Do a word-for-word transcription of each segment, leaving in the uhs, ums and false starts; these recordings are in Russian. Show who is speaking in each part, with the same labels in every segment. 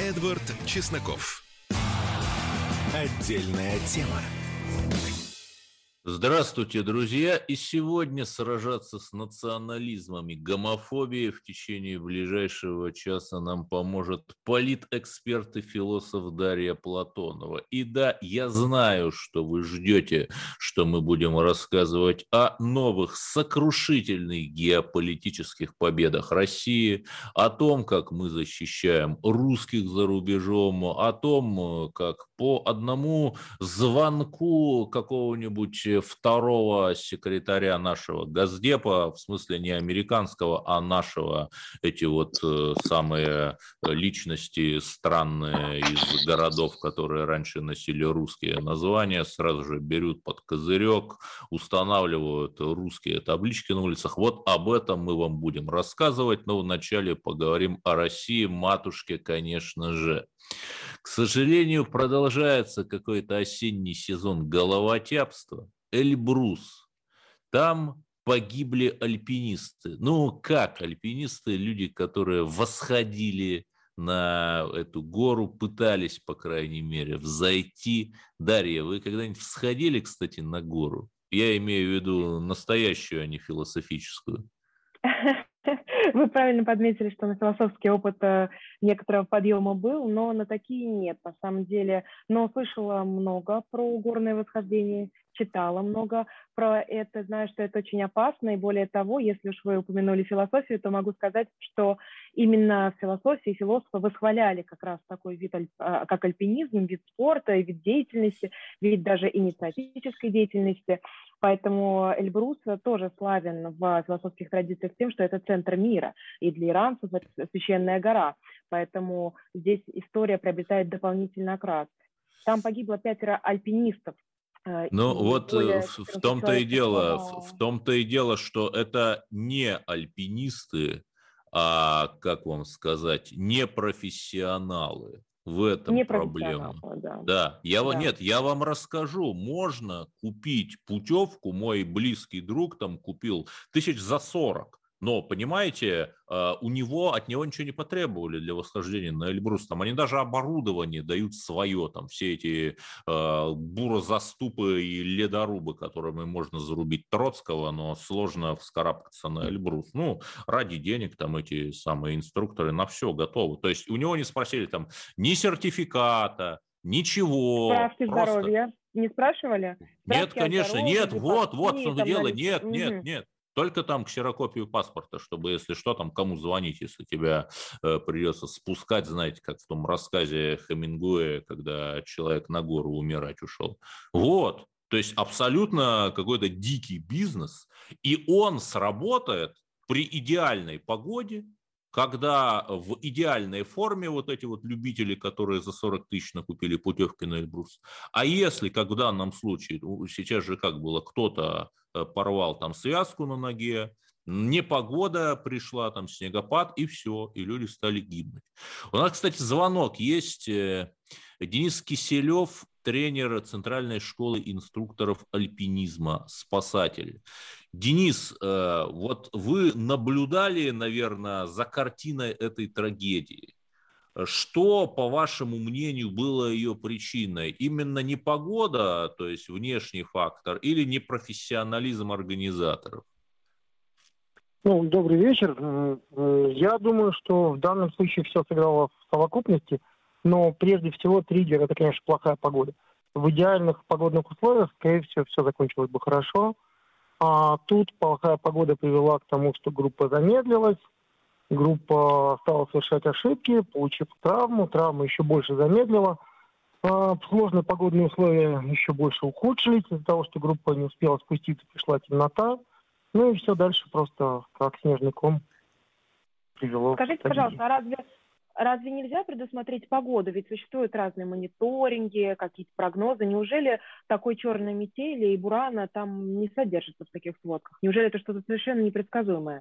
Speaker 1: Эдвард Чесноков. Отдельная тема.
Speaker 2: Здравствуйте, друзья! И сегодня сражаться с национализмом и гомофобией в течение ближайшего часа нам поможет политэксперт и философ Дарья Платонова. И да, я знаю, что вы ждете, что мы будем рассказывать о новых сокрушительных геополитических победах России, о том, как мы защищаем русских за рубежом, о том, как по одному звонку какого-нибудь второго секретаря нашего Госдепа, в смысле не американского, а нашего, эти вот э, самые личности странные из городов, которые раньше носили русские названия, сразу же берут под козырек, устанавливают русские таблички на улицах. Вот об этом мы вам будем рассказывать, но вначале поговорим о России, матушке, конечно же. К сожалению, продолжается какой-то осенний сезон головотяпства. Эльбрус. Там погибли альпинисты. Ну, как альпинисты? Люди, которые восходили на эту гору, пытались, по крайней мере, взойти. Дарья, вы когда-нибудь всходили, кстати, на гору? Я имею в виду настоящую, а не философическую.
Speaker 3: Вы правильно подметили, что на философский опыт некоторого подъема был, но на такие нет, на самом деле. Но слышала много про горное восхождение, читала много про это, знаю, что это очень опасно, и более того, если уж вы упомянули философию, то могу сказать, что именно в философии философы восхваляли как раз такой вид, как альпинизм, вид спорта, вид деятельности, вид даже инициативной деятельности. Поэтому Эльбрус тоже славен в философских традициях тем, что это центр мира, и для иранцев это священная гора. Поэтому здесь история приобретает дополнительный окрас. Там погибло пятеро альпинистов.
Speaker 2: Ну вот в, в том-то и дело, в, в том-то и дело, что это не альпинисты, а, как вам сказать, не профессионалы. В этом не проблема. Да. Да. Я, да. Нет, я вам расскажу. Можно купить путевку, мой близкий друг там купил тысяч за сорок. Но, понимаете, у него, от него ничего не потребовали для восхождения на Эльбрус. Там они даже оборудование дают свое, там все эти э, бурозаступы и ледорубы, которыми можно зарубить Троцкого, но сложно вскарабкаться на Эльбрус. Ну, ради денег там эти самые инструкторы на все готовы. То есть у него не спросили там ни сертификата, ничего.
Speaker 3: Справки просто... здоровья не спрашивали? Справки
Speaker 2: нет, конечно,
Speaker 3: здоровье,
Speaker 2: нет, вот, вот, что дело,
Speaker 3: на...
Speaker 2: нет,
Speaker 3: угу.
Speaker 2: нет, нет. Только там ксерокопию паспорта, чтобы, если что, там кому звонить, если тебя э, придется спускать, знаете, как в том рассказе Хемингуэя, когда человек на гору умирать ушел. Вот, то есть абсолютно какой-то дикий бизнес, и он сработает при идеальной погоде, когда в идеальной форме вот эти вот любители, которые за сорок тысяч накупили путевки на Эльбрус. А если, как в данном случае, сейчас же как было, кто-то порвал там связку на ноге, непогода пришла, там снегопад, и все, и люди стали гибнуть. У нас, кстати, звонок есть. Денис Киселев, тренер Центральной школы инструкторов альпинизма, спасатель. Денис, вот вы наблюдали, наверное, за картиной этой трагедии. Что, по вашему мнению, было ее причиной? Именно непогода, то есть внешний фактор, или непрофессионализм организаторов?
Speaker 4: Ну, добрый вечер. Я думаю, что в данном случае все сыграло в совокупности, но прежде всего триггер – это, конечно, плохая погода. В идеальных погодных условиях, скорее всего, все закончилось бы хорошо. А тут плохая погода привела к тому, что группа замедлилась, группа стала совершать ошибки, получив травму, травма еще больше замедлила. А сложные погодные условия еще больше ухудшились из-за того, что группа не успела спуститься, пришла темнота. Ну и все дальше просто как снежный ком привело.
Speaker 3: Скажите,
Speaker 4: к
Speaker 3: пожалуйста, а разве, разве нельзя предусмотреть погоду? Ведь существуют разные мониторинги, какие-то прогнозы. Неужели такой черной метели и бурана там не содержится в таких сводках? Неужели это что-то совершенно непредсказуемое?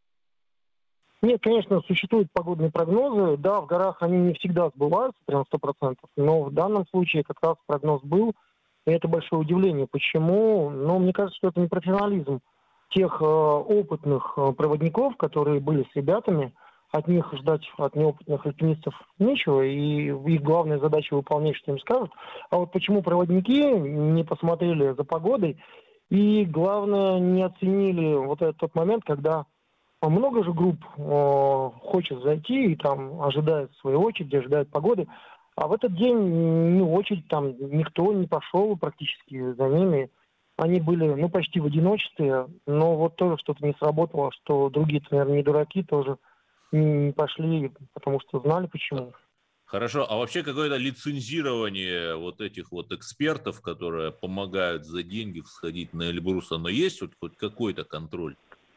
Speaker 4: Нет, конечно, существуют погодные прогнозы. Да, в горах они не всегда сбываются, прям сто процентов. Но в данном случае как раз прогноз был. И это большое удивление. Почему? Ну, мне кажется, что это не профессионализм тех э, опытных э, проводников, которые были с ребятами. от них ждать, от неопытных альпинистов нечего, и их главная задача выполнять, что им скажут. А вот почему проводники не посмотрели за погодой, и, главное, не оценили вот этот тот момент, когда много же групп э, хочет зайти и там ожидает своей очереди, ожидает погоды, а в этот день, ну, очередь там никто не пошел практически за ними. Они были, ну, почти в одиночестве, но вот тоже что-то не сработало, что другие-то, наверное, не дураки, тоже не пошли, потому что знали почему.
Speaker 2: Хорошо, а вообще какое-то лицензирование вот этих вот экспертов, которые помогают за деньги всходить на Эльбрус, оно есть вот хоть какой-то контроль?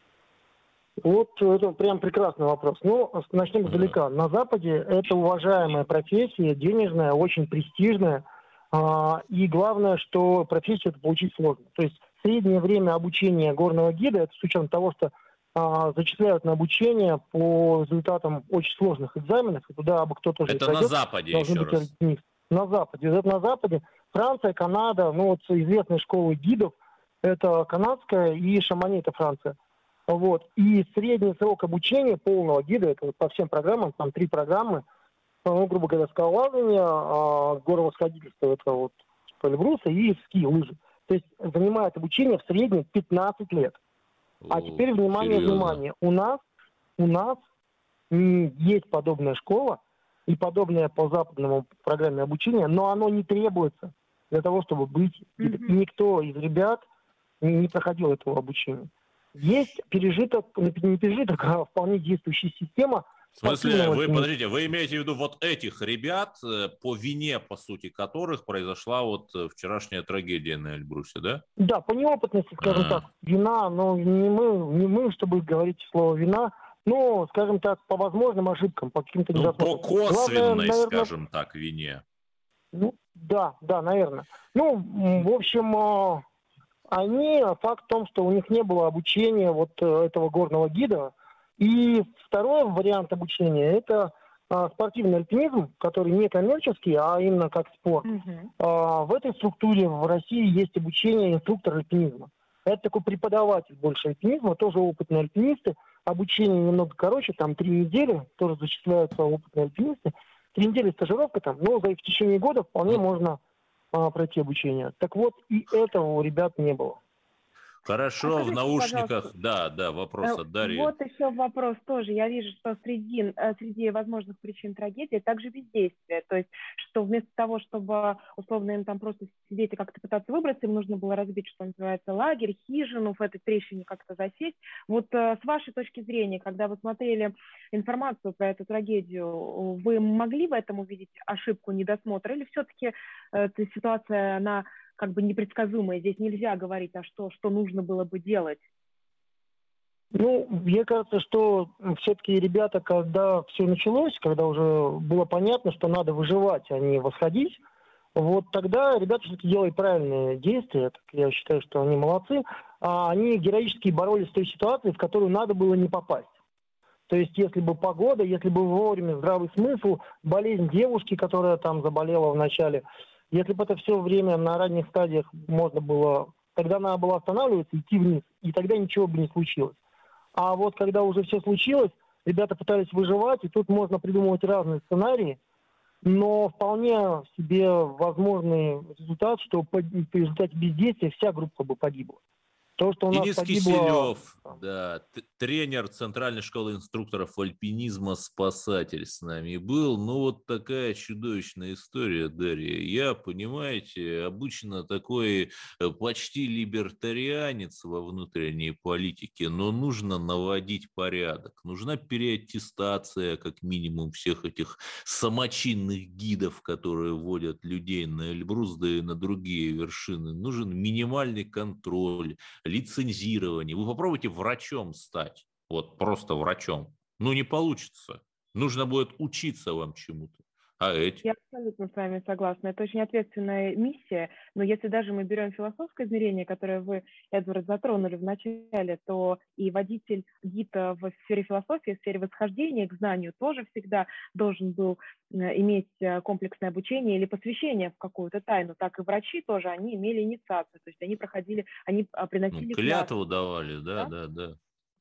Speaker 4: Вот это прям прекрасный вопрос. Ну, начнем издалека. На Западе это уважаемая профессия, денежная, очень престижная. И главное, что профессию это получить сложно. То есть среднее время обучения горного гида, это с учетом того, что а, зачисляют на обучение по результатам очень сложных экзаменов, и туда абы кто тоже
Speaker 2: это
Speaker 4: пройдет,
Speaker 2: на Западе еще раз.
Speaker 4: Альпинист. На Западе. Это на Западе. Франция, Канада, ну вот известные школы гидов, это канадская, и Шамани, это Франция. Вот. И средний срок обучения полного гида, это вот по всем программам, там три программы, ну, грубо говоря, скалолазание, а, горовосходительство, это вот Эльбруса, и ски, лыжи. То есть занимает обучение в среднем пятнадцать лет. А теперь, внимание,
Speaker 2: серьезно?
Speaker 4: внимание, у нас, у нас есть подобная школа и подобная по западному программе обучения, но оно не требуется для того, чтобы быть. Mm-hmm. И никто из ребят не, не проходил этого обучения. Есть пережиток, не пережиток, а вполне действующая система.
Speaker 2: В смысле, вы, подождите, вы имеете в виду вот этих ребят, по вине, по сути, которых произошла вот вчерашняя трагедия на Эльбрусе, да?
Speaker 4: Да, по неопытности, скажем А-а-а. так, вина, но не мы, не мы, чтобы говорить слово вина, но, скажем так, по возможным ошибкам, по каким-то
Speaker 2: ну,
Speaker 4: недостаткам.
Speaker 2: по косвенной, Главное, наверное, скажем так, вине.
Speaker 4: Ну, да, да, наверное. Ну, в общем, они, факт в том, что у них не было обучения вот этого горного гида. И второй вариант обучения – это а, спортивный альпинизм, который не коммерческий, а именно как спорт. Uh-huh. А, в этой структуре в России есть обучение инструктора альпинизма. Это такой преподаватель больше альпинизма, тоже опытные альпинисты. Обучение немного короче, там три недели, тоже зачисляются опытные альпинисты. Три недели стажировка там, но за в течение года вполне uh-huh. можно а, пройти обучение. Так вот, и этого у ребят не было.
Speaker 2: Хорошо, а в наушниках, да, да, вопрос от Дарьи.
Speaker 3: Вот еще вопрос тоже. Я вижу, что среди, среди возможных причин трагедии также бездействие. То есть, что вместо того, чтобы условно им там просто сидеть и как-то пытаться выбраться, им нужно было разбить, что называется, лагерь, хижину, в этой трещине как-то засесть. Вот с вашей точки зрения, когда вы смотрели информацию про эту трагедию, вы могли в этом увидеть ошибку, недосмотр? Или все-таки эта ситуация, она как бы непредсказуемое, здесь нельзя говорить, а что, что нужно было бы делать?
Speaker 4: Ну, мне кажется, что все-таки ребята, когда все началось, когда уже было понятно, что надо выживать, а не восходить, вот тогда ребята все-таки делали правильные действия, так я считаю, что они молодцы, а они героически боролись с той ситуацией, в которую надо было не попасть. То есть, если бы погода, если бы вовремя здравый смысл, болезнь девушки, которая там заболела в начале, если бы это все время на ранних стадиях можно было, тогда надо было останавливаться, идти вниз, и тогда ничего бы не случилось. А вот когда уже все случилось, ребята пытались выживать, и тут можно придумывать разные сценарии, но вполне себе возможный результат, что по, по результате бездействия вся группа бы погибла. То, что у нас
Speaker 2: Денис
Speaker 4: погибло...
Speaker 2: Киселев, да, тренер Центральной школы инструкторов альпинизма «Спасатель» с нами был. Ну, вот такая чудовищная история, Дарья. Я, понимаете, обычно такой почти либертарианец во внутренней политике, но нужно наводить порядок. Нужна переаттестация, как минимум, всех этих самочинных гидов, которые водят людей на Эльбрус, да и на другие вершины. Нужен минимальный контроль, лицензирование. Вы попробуйте врачом стать, вот просто врачом. Ну, не получится. Нужно будет учиться вам чему-то. А эти?
Speaker 3: Я абсолютно с вами согласна. Это очень ответственная миссия, но если даже мы берем философское измерение, которое вы, Эдвард, затронули в начале, то и водитель, гид в сфере философии, в сфере восхождения к знанию тоже всегда должен был иметь комплексное обучение или посвящение в какую-то тайну. Так и врачи тоже, они имели инициацию, то есть они проходили, они приносили...
Speaker 2: Ну, клятву давали, да, да, да. да.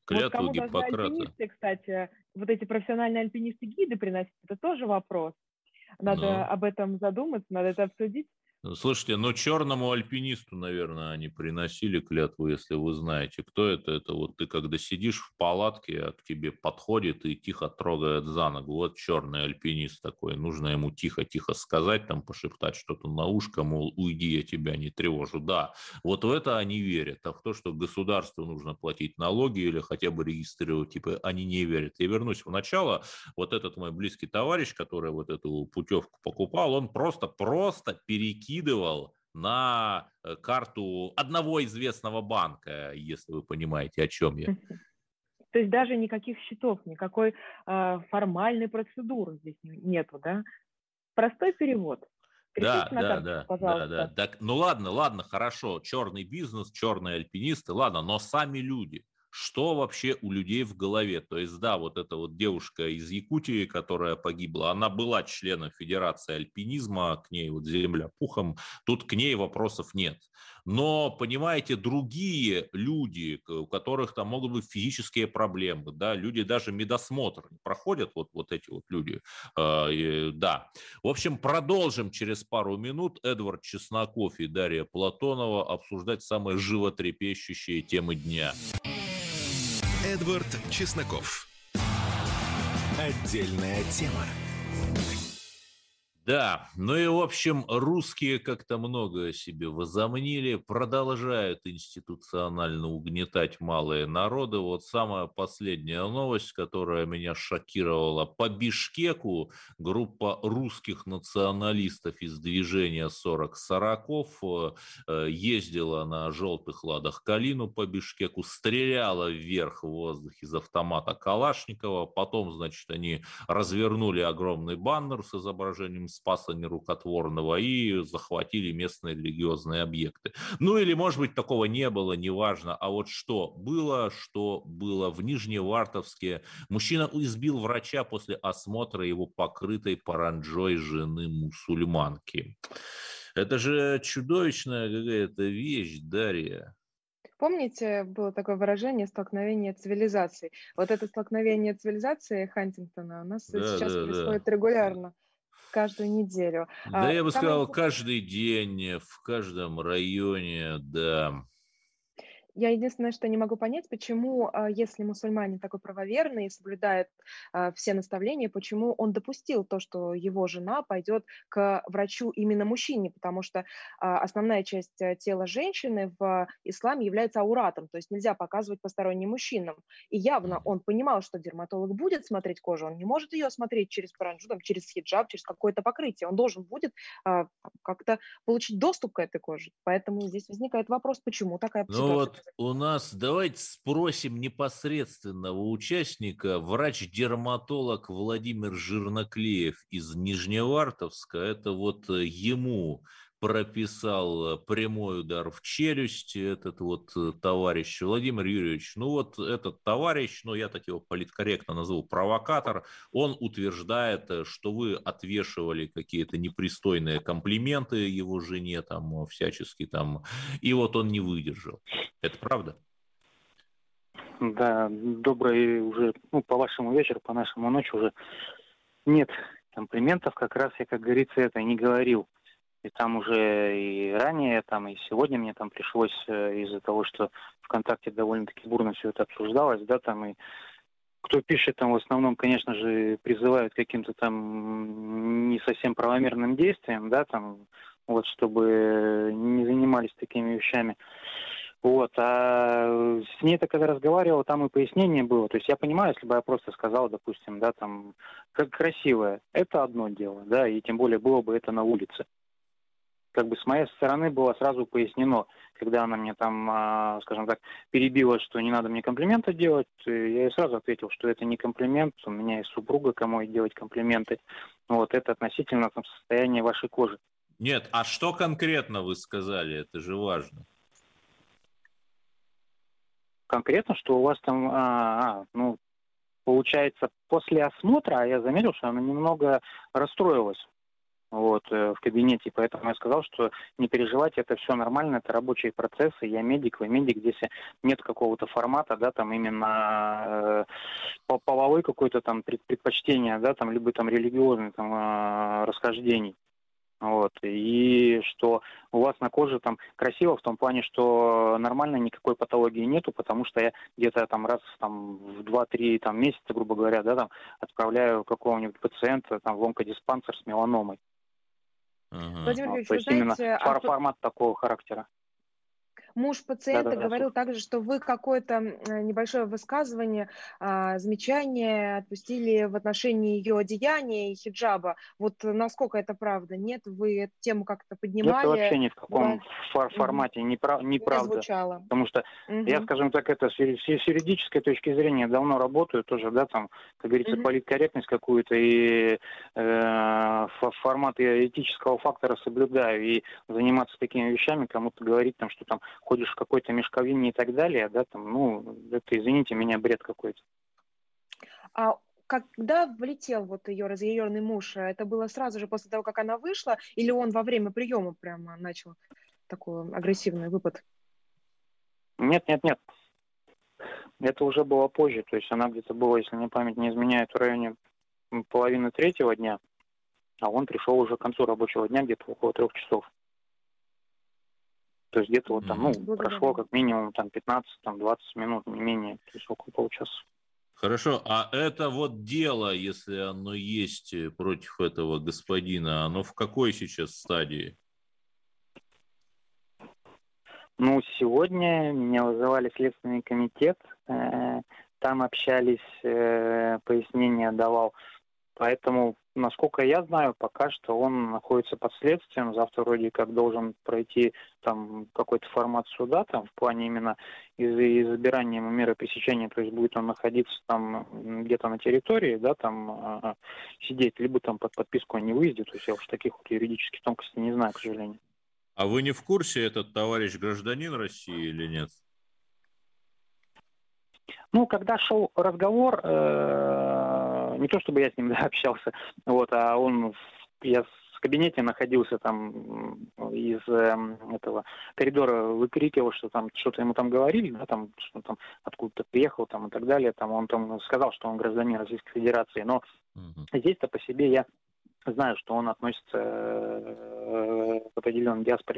Speaker 3: Вот
Speaker 2: Клятву
Speaker 3: кому должны
Speaker 2: Гиппократа.
Speaker 3: альпинисты, кстати, вот эти профессиональные альпинисты гиды приносить, это тоже вопрос. Надо
Speaker 2: Ну,
Speaker 3: об этом задуматься, надо это обсудить.
Speaker 2: слушайте, ну черному альпинисту, наверное, они приносили клятву, если вы знаете, кто это. Это вот ты когда сидишь в палатке, а к тебе подходит и тихо трогает за ногу. Вот черный альпинист такой. Нужно ему тихо-тихо сказать, там пошептать что-то на ушко, мол, уйди, я тебя не тревожу. Да, вот в это они верят. А в то, что государству нужно платить налоги или хотя бы регистрировать, типа, они не верят. Я вернусь в начало. Вот этот мой близкий товарищ, который вот эту путевку покупал, он просто-просто перекинул на карту одного известного банка, если вы понимаете, о чем я.
Speaker 3: То есть даже никаких счетов, никакой э, формальной процедуры здесь нету, да? Простой перевод.
Speaker 2: Да,
Speaker 3: на
Speaker 2: да,
Speaker 3: карту,
Speaker 2: да,
Speaker 3: пожалуйста.
Speaker 2: да, да. Так, ну ладно, ладно, хорошо. Черный бизнес, черные альпинисты, ладно, но сами люди. Что вообще у людей в голове? То есть, да, вот эта вот девушка из Якутии, которая погибла, она была членом Федерации альпинизма, к ней вот земля пухом, тут к ней вопросов нет. Но, понимаете, другие люди, у которых там могут быть физические проблемы, да, люди даже медосмотр не проходят, вот, вот эти вот люди, э, и, да. В общем, продолжим через пару минут. Эдвард Чесноков и Дарья Платонова обсуждать самые животрепещущие темы дня.
Speaker 1: Эдвард Чесноков. Отдельная тема.
Speaker 2: Да, ну и в общем, русские как-то многое себе возомнили, продолжают институционально угнетать малые народы. Вот самая последняя новость, которая меня шокировала. По Бишкеку группа русских националистов из движения сорок сороков ездила на желтых ладах Калину по Бишкеку, стреляла вверх в воздух из автомата Калашникова, потом, значит, они развернули огромный баннер с изображением Спаса Нерукотворного и захватили местные религиозные объекты. Ну или, может быть, такого не было, неважно. А вот что было, что было в Нижневартовске. Мужчина избил врача после осмотра его покрытой паранджой жены мусульманки. Это же чудовищная какая-то вещь, Дарья.
Speaker 5: Помните, было такое выражение «столкновение цивилизаций»? Вот это столкновение цивилизации Хантингтона у нас
Speaker 2: Да,
Speaker 5: сейчас
Speaker 2: да,
Speaker 5: происходит
Speaker 2: да.
Speaker 5: регулярно, каждую неделю.
Speaker 2: Да,
Speaker 5: А,
Speaker 2: я бы
Speaker 5: самое
Speaker 2: сказал,
Speaker 5: интерес-
Speaker 2: каждый день, в каждом районе, да.
Speaker 5: Я единственное, что не могу понять, почему, а, если мусульманин такой правоверный и соблюдает а, все наставления, почему он допустил то, что его жена пойдет к врачу именно мужчине, потому что а, основная часть а, тела женщины в исламе является ауратом, то есть нельзя показывать посторонним мужчинам. И явно он понимал, что дерматолог будет смотреть кожу, он не может ее смотреть через паранджу, там, через хиджаб, через какое-то покрытие, он должен будет а, как-то получить доступ к этой коже. Поэтому здесь возникает вопрос, почему такая
Speaker 2: Ну
Speaker 5: ситуация.
Speaker 2: вот у нас, давайте спросим непосредственного участника, врач-дерматолог Владимир Жирноклеев из Нижневартовска. Это вот ему прописал прямой удар в челюсть этот вот товарищ Владимир Юрьевич. Ну вот этот товарищ, ну я так его политкорректно назову, провокатор, он утверждает, что вы отвешивали какие-то непристойные комплименты его жене, там всячески там, и вот он не выдержал. Это правда?
Speaker 4: Да, добрый уже, ну, по вашему вечеру, по нашему ночь уже нет комплиментов, как раз я, как говорится, это и не говорил. И там уже и ранее, там и сегодня мне там пришлось из-за того, что ВКонтакте довольно-таки бурно все это обсуждалось, да, там и кто пишет, там в основном, конечно же, призывают к каким-то там не совсем правомерным действиям, да, там, вот, чтобы не занимались такими вещами. Вот, а с ней-то, когда разговаривал, там и пояснение было. То есть я понимаю, если бы я просто сказал, допустим, да, там, как красивое, это одно дело, да, и тем более было бы это на улице. Как бы с моей стороны было сразу пояснено, когда она мне там, скажем так, перебила, что не надо мне комплименты делать, я ей сразу ответил, что это не комплимент, у меня есть супруга, кому ей делать комплименты. Вот, это относительно там состояния вашей кожи.
Speaker 2: Нет, а что конкретно вы сказали, это же важно.
Speaker 4: Конкретно, что у вас там, а, а, ну, получается, после осмотра, я заметил, что она немного расстроилась.
Speaker 6: вот, в кабинете, поэтому я сказал, что не переживайте, это все нормально, это рабочие процессы, я медик, вы медик, здесь нет какого-то формата, да, там именно э, половой какой-то там предпочтение, да, там, либо там религиозный там э, расхождений. Вот, и что у вас на коже там красиво в том плане, что нормально никакой патологии нету, потому что я где-то там раз там в два-три там месяца, грубо говоря, да, там отправляю какого-нибудь пациента там в онкодиспансер с меланомой.
Speaker 2: Ага.
Speaker 5: Владимир
Speaker 6: Вот,
Speaker 5: Юрьевич,
Speaker 6: то
Speaker 5: вы
Speaker 6: есть именно
Speaker 5: знаете,
Speaker 6: фор-
Speaker 5: а тут
Speaker 6: формат такого характера.
Speaker 5: муж пациента
Speaker 6: Да-да-да,
Speaker 5: говорил
Speaker 6: слушаю.
Speaker 5: также, что вы какое-то м, небольшое высказывание, а, замечание отпустили в отношении ее одеяния и хиджаба. Вот насколько это правда? Нет, вы эту тему как-то
Speaker 6: Это
Speaker 5: поднимали?
Speaker 6: вообще ни в каком
Speaker 5: Была...
Speaker 6: фор-
Speaker 5: Мгм.
Speaker 6: формате не, прав-
Speaker 5: Не
Speaker 6: неправда.
Speaker 5: звучало.
Speaker 6: Потому что я,
Speaker 5: Мгм.
Speaker 6: скажем так, это с юри- с юридической точки зрения давно работаю тоже, да, там, как говорится,
Speaker 5: Мгм.
Speaker 6: политкорректность какую-то и э, фо- формат этического фактора соблюдаю. И заниматься такими вещами, кому-то говорить, там, что там ходишь в какой-то мешковине и так далее, да, там, ну, это, извините меня, бред какой-то.
Speaker 5: А когда влетел вот ее разъяренный муж, это было сразу же после того, как она вышла, или он во время приема прямо начал такой агрессивный выпад?
Speaker 6: Нет, нет, нет. Это уже было позже, то есть она где-то была, если мне память не изменяет, в районе м, половины третьего дня, а он пришел уже к концу рабочего дня, где-то около трех часов. То есть где-то вот там, ну,
Speaker 2: Мгм.
Speaker 6: прошло
Speaker 5: Благодарю.
Speaker 6: как минимум там пятнадцать, там двадцать минут, не менее, то есть около получаса.
Speaker 2: Хорошо, а это вот дело, если оно есть э, против этого господина, оно в какой сейчас стадии?
Speaker 6: Ну, сегодня меня вызывали в Следственный комитет, э, там общались, э, пояснения давал. Поэтому, насколько я знаю, пока что он находится под следствием. Завтра вроде как должен пройти там какой-то формат суда, там в плане именно из- избирания ему меры пресечения, то есть будет он находиться там м, где-то на территории, да, там а, сидеть, либо там под подписку о невыезде. То есть я уж таких вот юридических тонкостей не знаю, к сожалению.
Speaker 2: А вы не в курсе, этот товарищ гражданин России или нет?
Speaker 6: Ну, когда шел разговор, э, не то чтобы я с ним да, общался, вот, а он, в- я в кабинете находился там м, из э, этого коридора, выкрикивал, что там что-то ему там говорили, да, там, что он там откуда-то приехал там и так далее, там он там сказал, что он гражданин Российской Федерации, но
Speaker 2: Мгм.
Speaker 6: здесь-то по себе я знаю, что он относится э, к определенной диаспоре.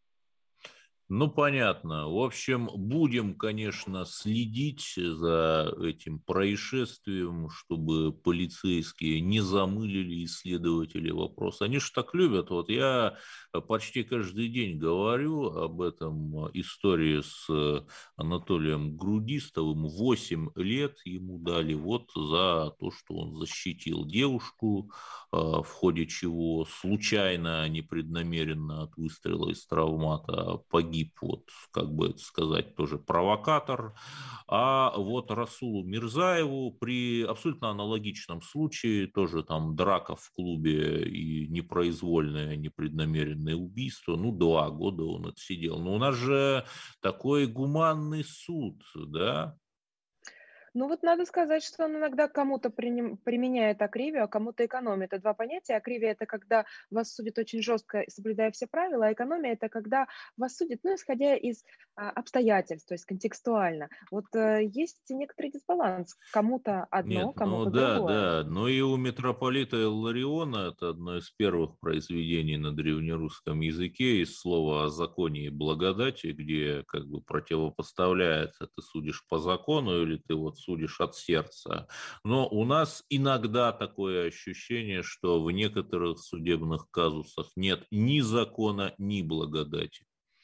Speaker 2: Ну, понятно. В общем, будем, конечно, следить за этим происшествием, чтобы полицейские не замылили исследователи вопрос. Они же так любят. Вот я почти каждый день говорю об этом истории с Анатолием Грудистовым. Восемь лет ему дали вот за то, что он защитил девушку, в ходе чего случайно, непреднамеренно от выстрела из травмата погиб, вот, как бы это сказать, тоже провокатор. А вот Расулу Мирзаеву при абсолютно аналогичном случае, тоже там драка в клубе и непроизвольное, непреднамеренное убийство, ну, два года он отсидел. Но у нас же такой гуманный суд, да?
Speaker 5: Ну вот надо сказать, что он иногда кому-то приним- применяет акривию, а кому-то экономию. Это два понятия. Акривия – это когда вас судят очень жестко, соблюдая все правила, а экономия – это когда вас судят, ну, исходя из а, обстоятельств, то есть контекстуально. Вот э, есть некоторый дисбаланс. Кому-то одно,
Speaker 2: Нет, ну
Speaker 5: кому-то
Speaker 2: да,
Speaker 5: другое.
Speaker 2: да, но и у митрополита Иллариона, это одно из первых произведений на древнерусском языке, из слова о законе и благодати, где как бы противопоставляется, ты судишь по закону или ты вот судишь от сердца. Но у нас иногда такое ощущение, что в некоторых судебных казусах нет ни закона, ни благодати.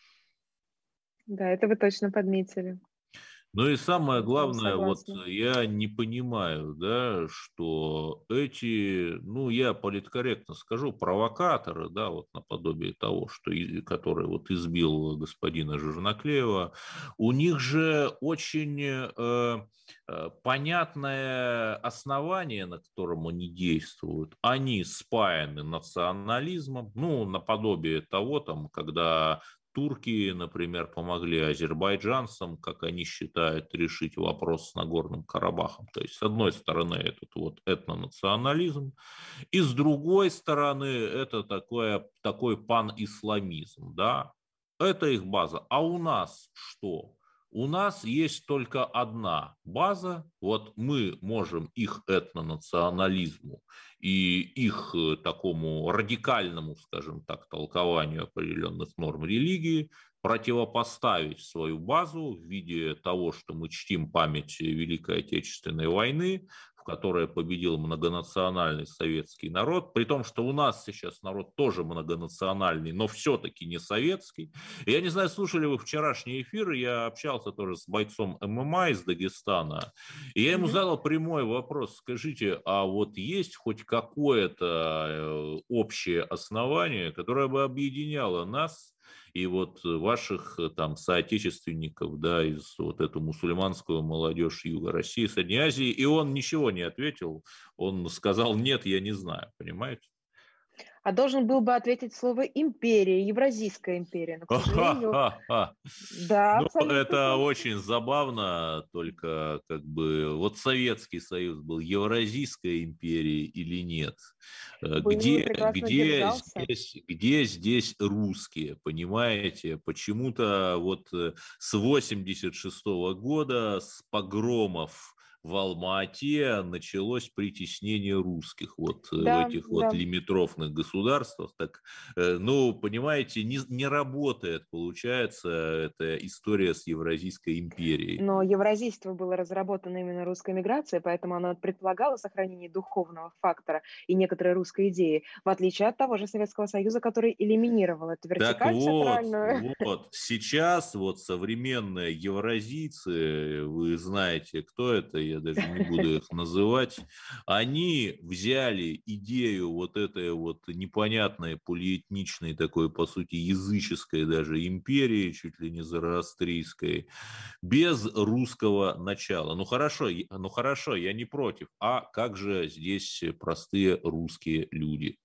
Speaker 5: Да, это вы точно подметили.
Speaker 2: Ну и самое
Speaker 5: Я с вами
Speaker 2: главное, вот
Speaker 5: согласна.
Speaker 2: я не понимаю, да, что эти, ну я политкорректно скажу, провокаторы, да, вот наподобие того, что, и- который вот избил господина Жирноклеева, у них же очень э, э, понятное основание, на котором они действуют. Они спаяны национализмом, ну наподобие того, там, когда турки, например, помогли азербайджанцам, как они считают, решить вопрос с Нагорным Карабахом. То есть, с одной стороны, этот вот этнонационализм, и с другой стороны, это такое, такой панисламизм, да, это их база. А у нас что? У нас есть только одна база, вот мы можем их этнонационализму и их такому радикальному, скажем так, толкованию определенных норм религии противопоставить свою базу в виде того, что мы чтим память Великой Отечественной войны, в которой победил многонациональный советский народ, при том, что у нас сейчас народ тоже многонациональный, но все-таки не советский. Я не знаю, слушали вы вчерашний эфир, я общался тоже с бойцом ММА из Дагестана, и я ему задал прямой вопрос: скажите, а вот есть хоть какое-то общее основание, которое бы объединяло нас и вот ваших там соотечественников, да, из вот эту мусульманскую молодежь Юга России, Средней Азии, и он ничего не ответил, он сказал: нет, я не знаю, понимаете?
Speaker 5: А должен был бы ответить слово «империя», «Евразийская империя», но, к сожалению... Да,
Speaker 2: ну,
Speaker 5: абсолютно
Speaker 2: это
Speaker 5: точно.
Speaker 2: очень забавно, только как бы вот Советский Союз был Евразийской империей или нет?
Speaker 5: Был,
Speaker 2: Где,
Speaker 5: прекрасно
Speaker 2: где,
Speaker 5: держался.
Speaker 2: здесь, где здесь русские, понимаете? Почему-то вот с восемьдесят шестого года, с погромов в Алма-Ате, началось притеснение русских вот
Speaker 5: Да,
Speaker 2: в этих
Speaker 5: да.
Speaker 2: вот лимитрофных государствах. Так, ну, понимаете, не, не работает, получается, эта история с Евразийской империей.
Speaker 5: Но евразийство было разработано именно русской миграцией, поэтому оно предполагало сохранение духовного фактора и некоторой русской идеи, в отличие от того же Советского Союза, который элиминировал эту вертикаль
Speaker 2: Так вот,
Speaker 5: центральную.
Speaker 2: вот, сейчас вот современные евразийцы, вы знаете, кто это, я даже не буду их называть, они взяли идею вот этой вот непонятной полиэтничной такой, по сути, языческой даже империи, чуть ли не зороастрийской, без русского начала. Ну хорошо, ну хорошо, я не против. А как же здесь простые русские люди?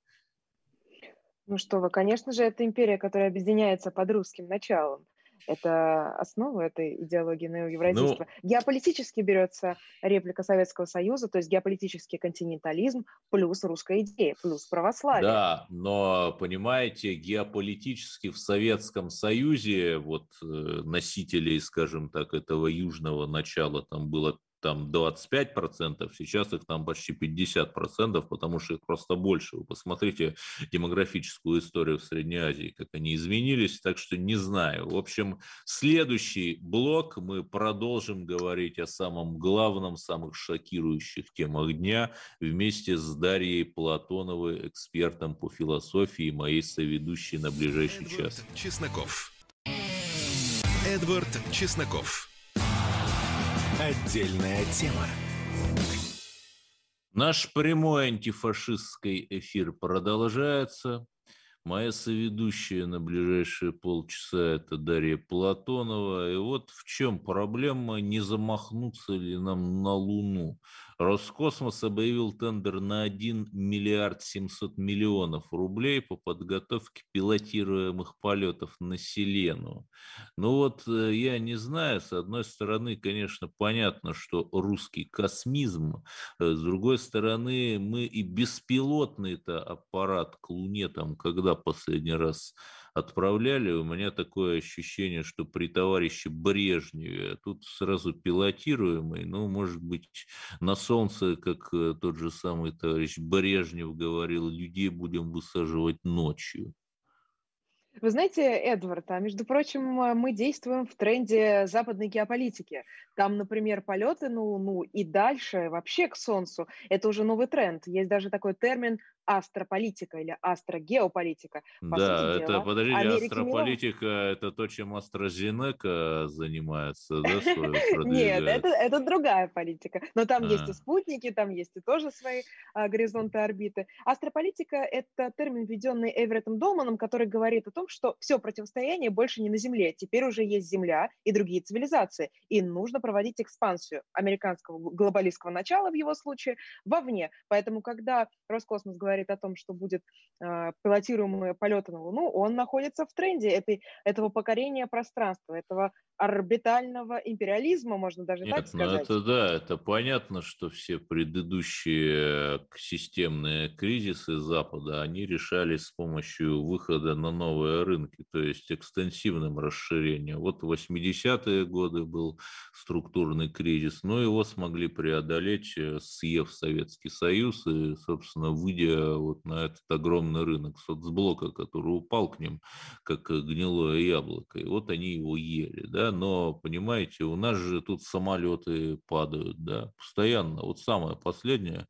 Speaker 5: Ну что вы, конечно же, это империя, которая объединяется под русским началом. Это основа этой идеологии неоевразийства.
Speaker 2: Ну,
Speaker 5: Геополитически берется реплика Советского Союза, то есть геополитический континентализм плюс русская идея, плюс православие.
Speaker 2: да, но, понимаете, геополитически в Советском Союзе вот носителей, скажем так, этого южного начала там было там двадцать пять процентов, сейчас их там почти пятьдесят процентов, потому что их просто больше. Вы посмотрите демографическую историю в Средней Азии, как они изменились, так что не знаю. В общем, следующий блок мы продолжим говорить о самом главном, самых шокирующих темах дня вместе с Дарьей Платоновой, экспертом по философии, моей соведущей на ближайший
Speaker 1: Эдвард
Speaker 2: час.
Speaker 1: Чесноков. Эдвард Чесноков. Отдельная тема.
Speaker 2: Наш прямой антифашистский эфир продолжается. Моя соведущая на ближайшие полчаса – это Дарья Платонова. И вот в чем проблема, не замахнуться ли нам на Луну. Роскосмос объявил тендер на один миллиард семьсот миллионов рублей по подготовке пилотируемых полетов на Селену. Ну вот я не знаю, с одной стороны, конечно, понятно, что русский космизм, с другой стороны, мы и беспилотный-то аппарат к Луне там, когда последний раз отправляли, у меня такое ощущение, что при товарище Брежневе тут сразу пилотируемый, ну, может быть, на Солнце, как тот же самый товарищ Брежнев говорил, людей будем высаживать ночью.
Speaker 5: Вы знаете, Эдвард, а между прочим, мы действуем в тренде западной геополитики. Там, например, полеты на Луну и дальше вообще к Солнцу – это уже новый тренд. Есть даже такой термин астрополитика или астрогеополитика. По
Speaker 2: Да,
Speaker 5: сути
Speaker 2: это,
Speaker 5: дела,
Speaker 2: подождите,
Speaker 5: Америке мило.
Speaker 2: астрополитика – это то, чем AstraZeneca занимается, да, свою
Speaker 5: Нет,
Speaker 2: продвигает?
Speaker 5: это, это другая политика. Но там есть и
Speaker 2: А.
Speaker 5: спутники, там есть и тоже свои а, горизонты орбиты. Астрополитика – это термин, введенный Эвереттом Долманом, который говорит о том, что все противостояние больше не на Земле. Теперь уже есть Земля и другие цивилизации. И нужно проводить экспансию американского глобалистского начала, в его случае, вовне. Поэтому, когда Роскосмос говорит говорит о том, что будет э, пилотируемые полеты на Луну, он находится в тренде этой, этого покорения пространства, этого орбитального империализма, можно даже так
Speaker 2: Нет, ну
Speaker 5: сказать.
Speaker 2: это да, это понятно, что все предыдущие к- системные кризисы Запада, они решались с помощью выхода на новые рынки, то есть экстенсивным расширением. Вот в восьмидесятые годы был структурный кризис, но его смогли преодолеть, э, съев Советский Союз и, собственно, выйдя вот на этот огромный рынок соцблока, который упал к ним как э, гнилое яблоко. И вот они его ели, да, но, понимаете, у нас же тут самолеты падают, да, постоянно. Вот самое последнее,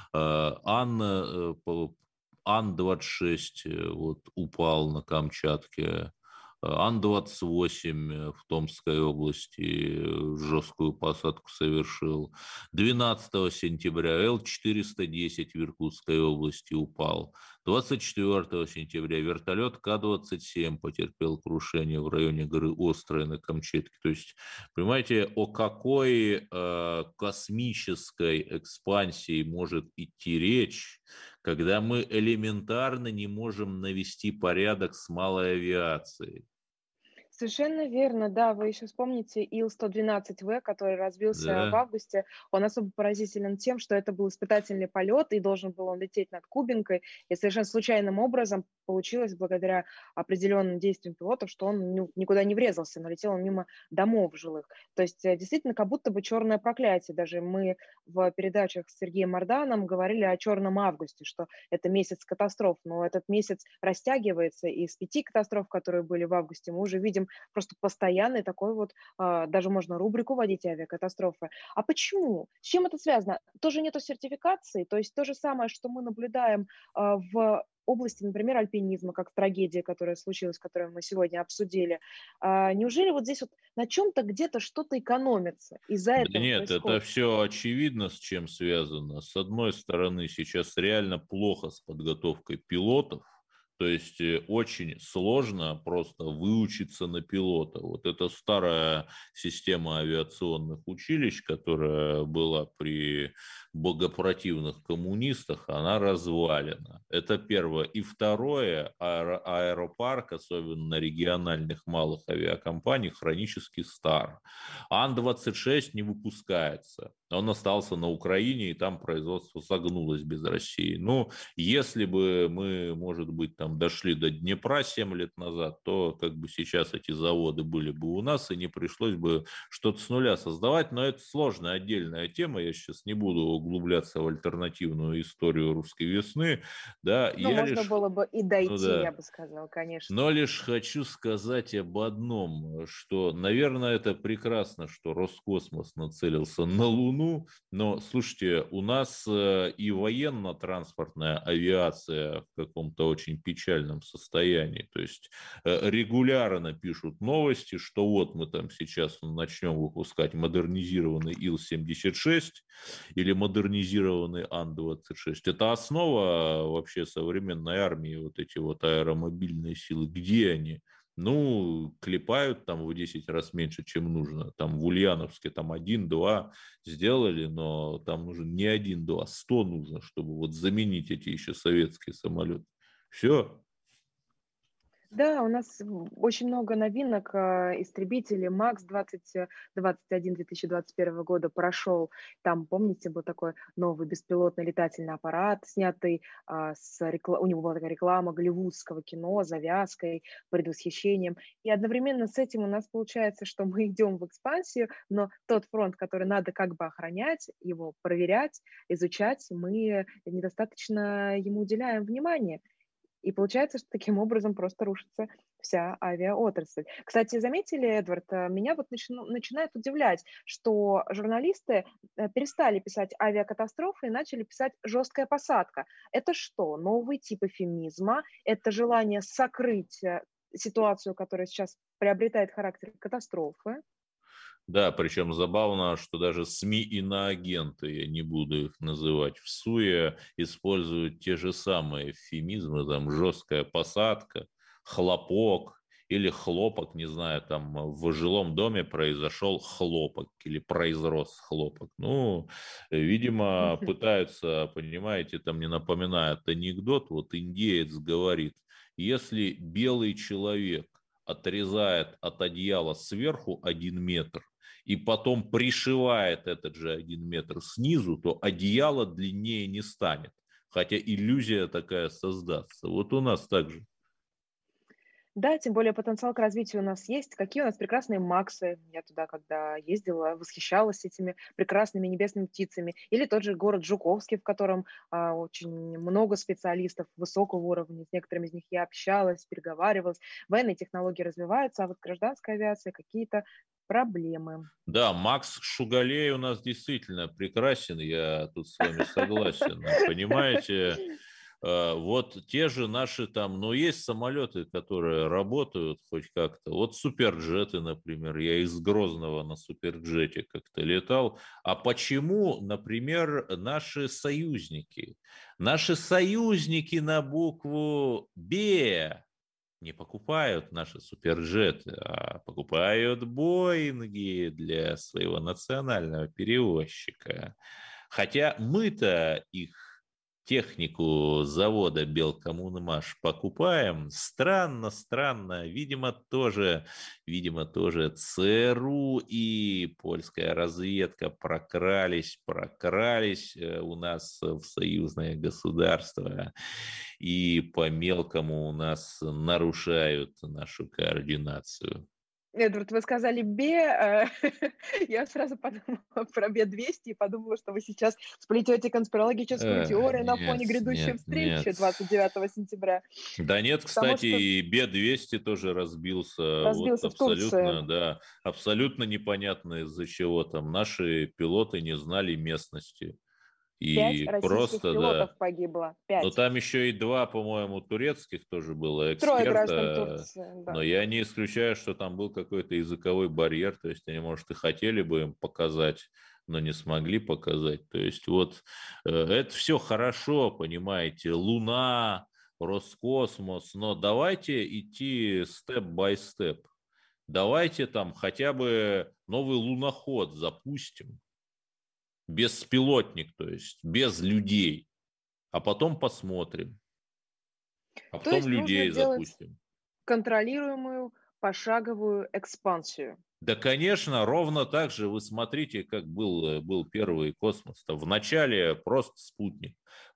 Speaker 2: э, Ан, э, по- Ан двадцать шесть э, вот упал на Камчатке, Ан двадцать восемь э, в Томской области э, жесткую посадку совершил. двенадцатого сентября Эл четыреста десять в Иркутской области упал. двадцать четвёртого сентября вертолет Ка двадцать семь потерпел крушение в районе горы Острая на Камчатке. То есть, понимаете, о какой э, космической экспансии может идти речь, когда мы элементарно не можем навести порядок с малой авиацией.
Speaker 5: Совершенно верно, да. Вы еще вспомните Ил сто двенадцать В, который разбился в
Speaker 2: Да.
Speaker 5: августе. Он особо поразителен тем, что это был испытательный полет, и должен был он лететь над Кубинкой. И совершенно случайным образом получилось, благодаря определенным действиям пилотов, что он ни- никуда не врезался, но летел он мимо домов жилых. То есть э, действительно как будто бы черное проклятие. Даже мы в передачах с Сергеем Марданом говорили о черном августе, что это месяц катастроф. Но этот месяц растягивается, и из пяти катастроф, которые были в августе, мы уже видим просто постоянный такой вот, а, даже можно рубрику вводить авиакатастрофы. А почему? С чем это связано? Тоже нету сертификации, то есть то же самое, что мы наблюдаем а, в области, например, альпинизма, как трагедия, которая случилась, которую мы сегодня обсудили. А, неужели вот здесь вот на чем-то где-то что-то экономится? Из-за
Speaker 2: Да
Speaker 5: этого
Speaker 2: нет, это
Speaker 5: происходит.
Speaker 2: все очевидно, с чем связано. С одной стороны, сейчас реально плохо с подготовкой пилотов, то есть э, очень сложно просто выучиться на пилота. Вот эта старая система авиационных училищ, которая была при богопротивных коммунистах, она развалена. Это первое. И второе, аэро- аэропарк, особенно на региональных малых авиакомпаниях, хронически стар. Ан двадцать шесть не выпускается. Он остался на Украине, и там производство загнулось без России. Ну, если бы мы, может быть, там дошли до Днепра семь лет назад, то как бы сейчас эти заводы были бы у нас, и не пришлось бы что-то с нуля создавать. Но это сложная отдельная тема. Я сейчас не буду углубляться в альтернативную историю русской весны. Да,
Speaker 5: Ну,
Speaker 2: я
Speaker 5: можно
Speaker 2: лишь...
Speaker 5: было бы и
Speaker 2: Ну
Speaker 5: дойти, я
Speaker 2: да.
Speaker 5: бы сказала, конечно.
Speaker 2: Но лишь хочу сказать об одном, что, наверное, это прекрасно, что Роскосмос нацелился на Луну, но, слушайте, у нас э, и военно-транспортная авиация в каком-то очень печальном состоянии, то есть э, регулярно пишут новости, что вот мы там сейчас начнем выпускать модернизированный Ил семьдесят шесть или модернизированный Ан двадцать шесть. Это основа вообще современной армии, вот эти вот аэромобильные силы. Где они? Ну, клепают там в десять раз меньше, чем нужно. Там в Ульяновске там один-два сделали, но там нужен не один-два, сто нужно, чтобы вот заменить эти еще советские самолеты. Все.
Speaker 5: Да, у нас м, очень много новинок. а, Истребители Макс двадцать двадцать один две тысячи двадцать первого года прошел. Там, помните, был такой новый беспилотный летательный аппарат, снятый а, с рекла- у него была такая реклама голливудского кино, завязкой, предвосхищением. И одновременно с этим у нас получается, что мы идем в экспансию, но тот фронт, который надо как бы охранять, его проверять, изучать, мы недостаточно ему уделяем внимания. И получается, что таким образом просто рушится вся авиаотрасль. Кстати, заметили, Эдвард, э, меня вот начну- начинает удивлять, что журналисты э, перестали писать авиакатастрофы и начали писать жесткая посадка. Это что, новый тип эвфемизма? Это желание сокрыть э, ситуацию, которая сейчас приобретает характер катастрофы?
Speaker 2: Да, причем забавно, что даже СМИ иноагенты, я не буду их называть в суе, используют те же самые эвфемизмы, там жесткая посадка, хлопок или хлопок, не знаю, там в жилом доме произошел хлопок или произрос хлопок. Ну, видимо, пытаются, понимаете, там мне напоминает анекдот, вот индеец говорит, если белый человек отрезает от одеяла сверху один метр и потом пришивает этот же один метр снизу, то одеяло длиннее не станет, хотя иллюзия такая создастся. Вот у нас так же.
Speaker 5: Да, тем более потенциал к развитию у нас есть. Какие у нас прекрасные Максы. Я туда, когда ездила, восхищалась этими прекрасными небесными птицами. Или тот же город Жуковский, в котором а, очень много специалистов высокого уровня. С некоторыми из них я общалась, переговаривалась. Военные технологии развиваются, а вот гражданская авиация какие-то проблемы.
Speaker 2: Да, Макс Шугалей у нас действительно прекрасен, я тут с вами согласен. Понимаете, вот те же наши там, ну, есть самолеты, которые работают хоть как-то. Вот суперджеты, например, я из Грозного на суперджете как-то летал. А почему, например, наши союзники? Наши союзники на букву «Б» не покупают наши суперджеты, а покупают Боинги для своего национального перевозчика. Хотя мы-то их технику завода Белкоммунмаш покупаем. Странно, странно. Видимо, тоже, видимо, тоже ЦРУ и польская разведка прокрались, прокрались у нас в союзное государство и по-мелкому у нас нарушают нашу координацию.
Speaker 5: Эдвард, вы сказали «Б», я сразу подумала про Б двести и подумала, что вы сейчас сплетете конспирологическую теорию на фоне грядущей встречи двадцать девятого сентября.
Speaker 2: Да нет, кстати, и Б двести тоже разбился.
Speaker 5: Разбился в Турции.
Speaker 2: Абсолютно, да, абсолютно непонятно из-за чего там. Наши пилоты не знали местности. И
Speaker 5: Пять российских
Speaker 2: просто,
Speaker 5: пилотов
Speaker 2: да.
Speaker 5: погибло. Пять.
Speaker 2: Но там еще и два, по-моему, турецких тоже было эксперта.
Speaker 5: Трое граждан Турции, да.
Speaker 2: Но я не исключаю, что там был какой-то языковой барьер. То есть они, может, и хотели бы им показать, но не смогли показать. То есть вот э, это все хорошо, понимаете. Луна, Роскосмос. Но давайте идти степ-бай-степ. Давайте там хотя бы новый луноход запустим. Беспилотник, то есть без людей, а потом посмотрим, а
Speaker 5: То
Speaker 2: потом
Speaker 5: есть
Speaker 2: людей
Speaker 5: нужно делать
Speaker 2: запустим.
Speaker 5: Контролируемую пошаговую экспансию.
Speaker 2: Да, конечно, ровно так же. Вы смотрите, как был, был первый космос. Вначале просто спутник,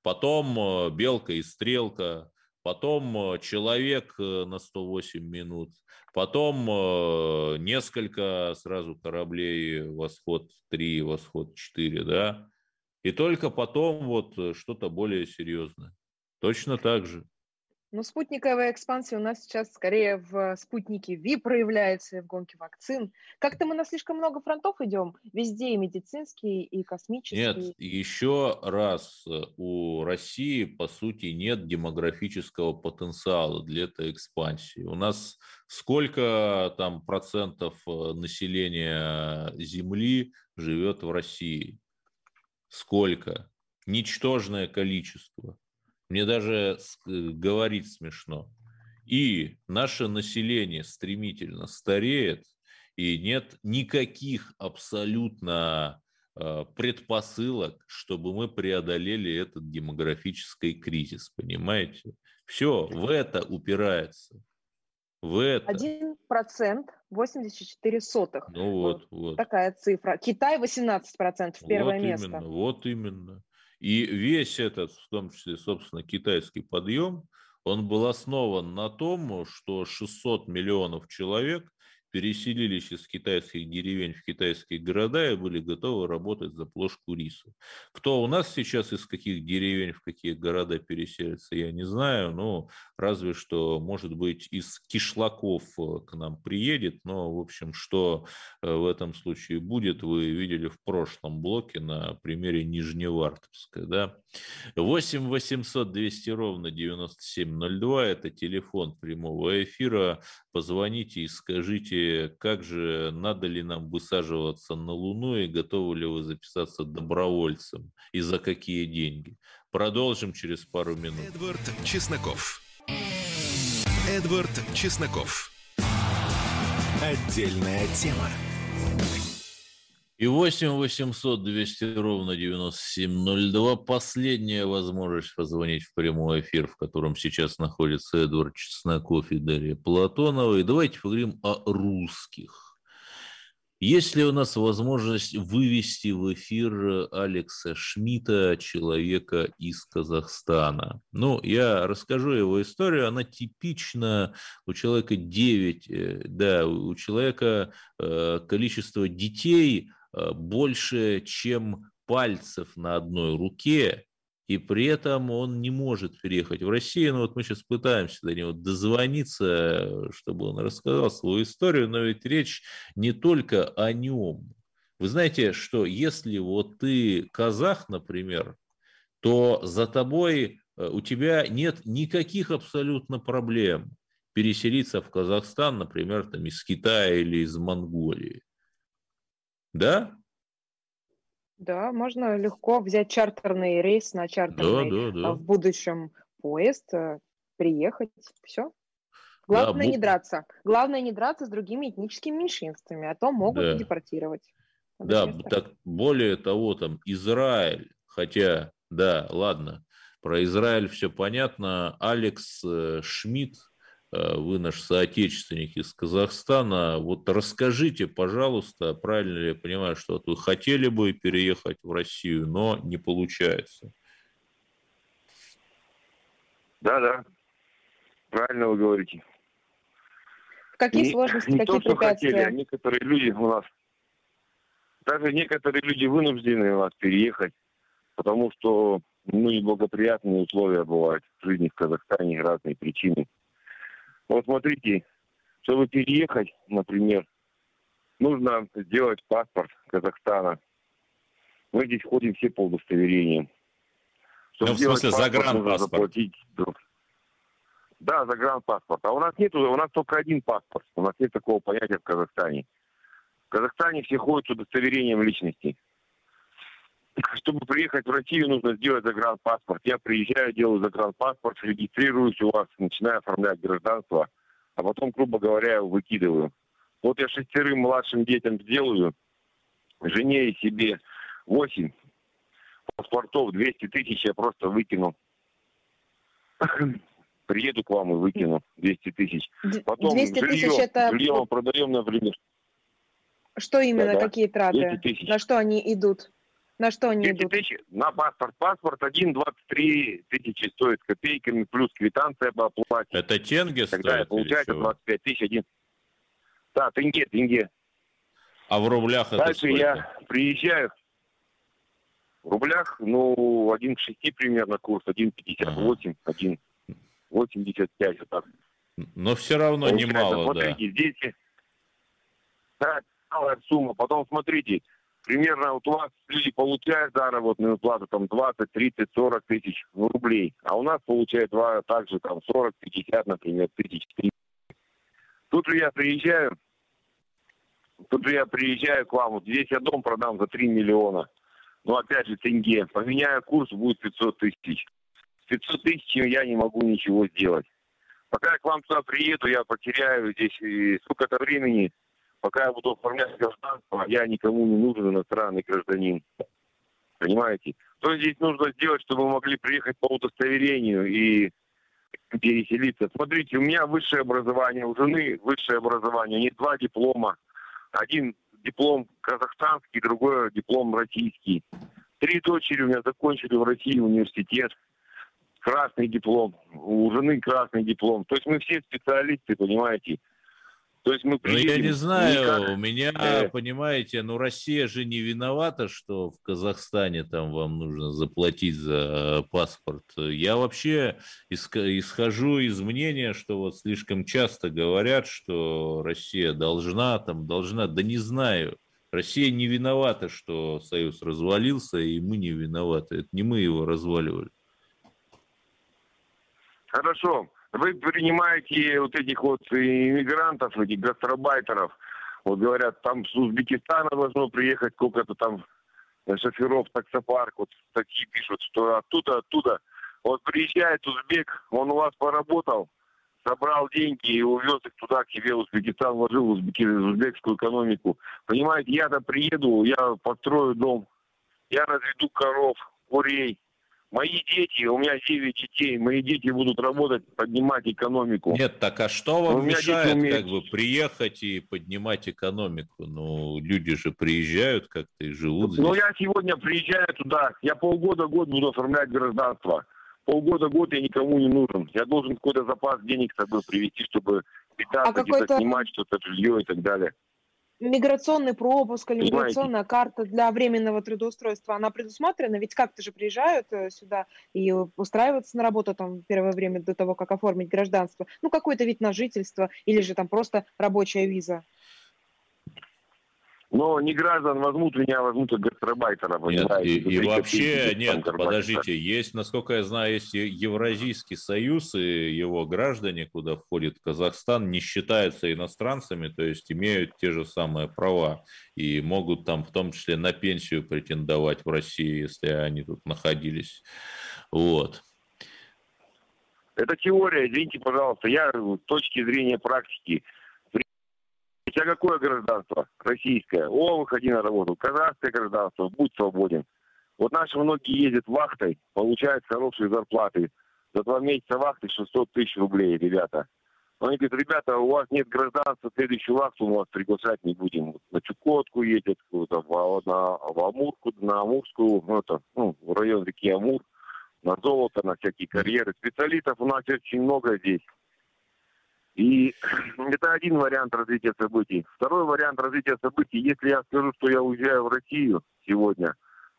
Speaker 2: потом белка и стрелка, потом человек на сто восемь минут, потом несколько сразу кораблей, Восход-три, Восход-четыре, да, и только потом вот что-то более серьезное. Точно так же.
Speaker 5: Ну, спутниковая экспансия у нас сейчас скорее в спутнике Ви проявляется, и в гонке вакцин. Как-то мы на слишком много фронтов идем, везде и медицинские, и космические.
Speaker 2: Нет, еще раз, у России, по сути, нет демографического потенциала для этой экспансии. У нас сколько там процентов населения Земли живет в России? Сколько? Ничтожное количество. Мне даже говорить смешно. И наше население стремительно стареет, и нет никаких абсолютно предпосылок, чтобы мы преодолели этот демографический кризис, понимаете? Все в это упирается. В это.
Speaker 5: Один процент восемьдесят четыре сотых.
Speaker 2: Ну вот, вот.
Speaker 5: Такая цифра. Китай восемнадцать процентов, первое
Speaker 2: вот
Speaker 5: место.
Speaker 2: Именно, вот именно. И весь этот, в том числе, собственно, китайский подъем, он был основан на том, что шестьсот миллионов человек переселились из китайских деревень в китайские города и были готовы работать за плошку риса. Кто у нас сейчас из каких деревень в какие города переселится, я не знаю, но разве что, может быть, из кишлаков к нам приедет, но, в общем, что в этом случае будет, вы видели в прошлом блоке на примере Нижневартовска, да? восемь восемьсот двести ровно девяносто семь ноль два, это телефон прямого эфира, позвоните и скажите, как же, надо ли нам высаживаться на Луну и готовы ли вы записаться добровольцем и за какие деньги. Продолжим через пару минут.
Speaker 1: Эдвард Чесноков. Эдвард Чесноков. Отдельная тема.
Speaker 2: И восемь восемьсот двести ровно девяносто семь ноль два. Последняя возможность позвонить в прямой эфир, в котором сейчас находится Эдвард Чесноков и Дарья Платонова. И давайте поговорим о русских. Есть ли у нас возможность вывести в эфир Алекса Шмидта, человека из Казахстана? Ну, я расскажу его историю. Она типична. У человека девять, да, у человека количество детей больше, чем пальцев на одной руке, и при этом он не может переехать в Россию. Ну вот мы сейчас пытаемся до него дозвониться, чтобы он рассказал свою историю, но ведь речь не только о нем. Вы знаете, что если вот ты казах, например, то за тобой, у тебя нет никаких абсолютно проблем переселиться в Казахстан, например, там, из Китая или из Монголии. Да?
Speaker 5: Да, можно легко взять чартерный рейс на чартерный
Speaker 2: да, да, да.
Speaker 5: в будущем поезд, приехать, все. Главное
Speaker 2: да,
Speaker 5: не драться. Главное не драться с другими этническими меньшинствами, а то могут да. депортировать.
Speaker 2: Надо да, так, более того, там Израиль, хотя, да, ладно, про Израиль все понятно. Алекс Шмидт, вы наш соотечественник из Казахстана. Вот расскажите, пожалуйста, правильно ли я понимаю, что вот вы хотели бы переехать в Россию, но не получается?
Speaker 7: Да, да, правильно вы говорите.
Speaker 5: Какие не, сложности,
Speaker 7: не
Speaker 5: какие
Speaker 7: то, что
Speaker 5: препятствия?
Speaker 7: Хотели, а некоторые люди у нас, даже некоторые люди вынуждены у нас переехать, потому что ну, неблагоприятные условия бывают в жизни в Казахстане, разные причины. Вот смотрите, чтобы переехать, например, нужно сделать паспорт Казахстана. Мы здесь ходим все по удостоверениям.
Speaker 2: Чтобы ну, в смысле, загранпаспорт?
Speaker 7: Заплатить. Да, загранпаспорт. А у нас нет, у нас только один паспорт. У нас нет такого понятия в Казахстане. В Казахстане все ходят с удостоверением личности. Чтобы приехать в Россию, нужно сделать загранпаспорт. Я приезжаю, делаю загранпаспорт, регистрируюсь у вас, начинаю оформлять гражданство, а потом, грубо говоря, выкидываю. Вот я шестерым младшим детям сделаю, жене и себе восемь паспортов, двести тысяч я просто выкину. Приеду к вам и выкину двести тысяч. Потом
Speaker 5: двести
Speaker 7: жилье,
Speaker 5: тысяч это...
Speaker 7: жилье мы продаем, например.
Speaker 5: Что именно,
Speaker 7: да,
Speaker 5: какие траты? На что они идут? На что они идут?
Speaker 7: Тысяч, на паспорт. Паспорт один двадцать три тысячи стоит копейками, плюс квитанция по оплате.
Speaker 2: Это тенге стоит?
Speaker 7: Тогда получается двадцать пять тысяч один. Да, тенге, тенге.
Speaker 2: А в рублях это
Speaker 7: Дальше
Speaker 2: сколько?
Speaker 7: Я приезжаю. В рублях, ну, один к шести примерно курс, один пятьдесят восемь, ага. один восемьдесят пять. Вот так.
Speaker 2: Но все равно получается, немало,
Speaker 7: смотрите,
Speaker 2: да.
Speaker 7: Здесь, да, малая сумма. Потом смотрите, примерно вот у вас люди получают заработную плату там двадцать, тридцать, сорок тысяч рублей, а у нас получают также там сорок, пятьдесят, например, тысяч. Тут же я приезжаю, тут же я приезжаю к вам, вот здесь я дом продам за три миллиона, но опять же тенге, поменяю курс, будет пятьсот тысяч. С пятьсот тысяч я не могу ничего сделать. Пока я к вам туда приеду, я потеряю здесь сколько-то времени. Пока я буду оформлять гражданство, я никому не нужен иностранный гражданин. Понимаете? То есть здесь нужно сделать, чтобы мы могли приехать по удостоверению и переселиться. Смотрите, у меня высшее образование, у жены высшее образование. У них два диплома. Один диплом казахстанский, другой диплом российский. Три дочери у меня закончили в России университет. Красный диплом. У жены красный диплом. То есть мы все специалисты, понимаете? То есть мы
Speaker 2: приедем, ну, я не знаю, никак... у меня,
Speaker 7: э...
Speaker 2: понимаете, ну, Россия же не виновата, что в Казахстане там вам нужно заплатить за паспорт. Я вообще исхожу из мнения, что вот слишком часто говорят, что Россия должна, там, должна, да не знаю. Россия не виновата, что Союз развалился, и мы не виноваты. Это не мы его разваливали.
Speaker 7: Хорошо. Вы принимаете вот этих вот иммигрантов, этих гастарбайтеров, вот говорят, там с Узбекистана должно приехать сколько-то там шоферов, таксопарк, вот статьи пишут, что оттуда, оттуда. Вот приезжает узбек, он у вас поработал, собрал деньги и увез их туда, к себе в Узбекистан, вложил в, узбеки, в узбекскую экономику. Понимаете, я-то приеду, я построю дом, я разведу коров, курей. Мои дети, у меня девять детей, мои дети будут работать, поднимать экономику.
Speaker 2: Нет, так а что вам мешает
Speaker 7: умеют...
Speaker 2: как бы приехать и поднимать экономику? Ну, люди же приезжают как-то и живут здесь.
Speaker 7: Ну, я сегодня приезжаю туда, я полгода-год буду оформлять гражданство. Полгода-год я никому не нужен. Я должен какой-то запас денег с собой привезти, чтобы питаться,
Speaker 5: а
Speaker 7: где-то
Speaker 5: какой-то...
Speaker 7: снимать что-то, жилье и так далее.
Speaker 5: Миграционный пропуск или
Speaker 7: Понимаете?
Speaker 5: миграционная карта для временного трудоустройства, она предусмотрена? Ведь как-то же приезжают сюда и устраиваются на работу там первое время до того, как оформить гражданство. Ну, какой-то вид на жительство или же там просто рабочая виза.
Speaker 7: Но не граждан возьмут, меня возьмут как гастарбайтера, понимаете?
Speaker 2: Нет, и, и вообще,
Speaker 7: тысяч,
Speaker 2: нет,
Speaker 7: там,
Speaker 2: подождите, есть, насколько я знаю, есть Евразийский союз, и его граждане, куда входит Казахстан, не считаются иностранцами, то есть имеют те же самые права, и могут там в том числе на пенсию претендовать в России, если они тут находились. Вот.
Speaker 7: Это теория, извините, пожалуйста, я с точки зрения практики. У тебя какое гражданство? Российское. О, выходи на работу. Казахское гражданство. Будь свободен. Вот наши многие ездят вахтой, получают хорошие зарплаты. За два месяца вахты шестьсот тысяч рублей, ребята. Они говорят, ребята, у вас нет гражданства, следующую вахту мы вас приглашать не будем. На Чукотку ездят, в, на, в Амурку, на Амурскую, ну, это, ну, в район реки Амур, на золото, на всякие карьеры. Специалистов у нас очень много здесь. И это один вариант развития событий. Второй вариант развития событий, если я скажу, что я уезжаю в Россию сегодня,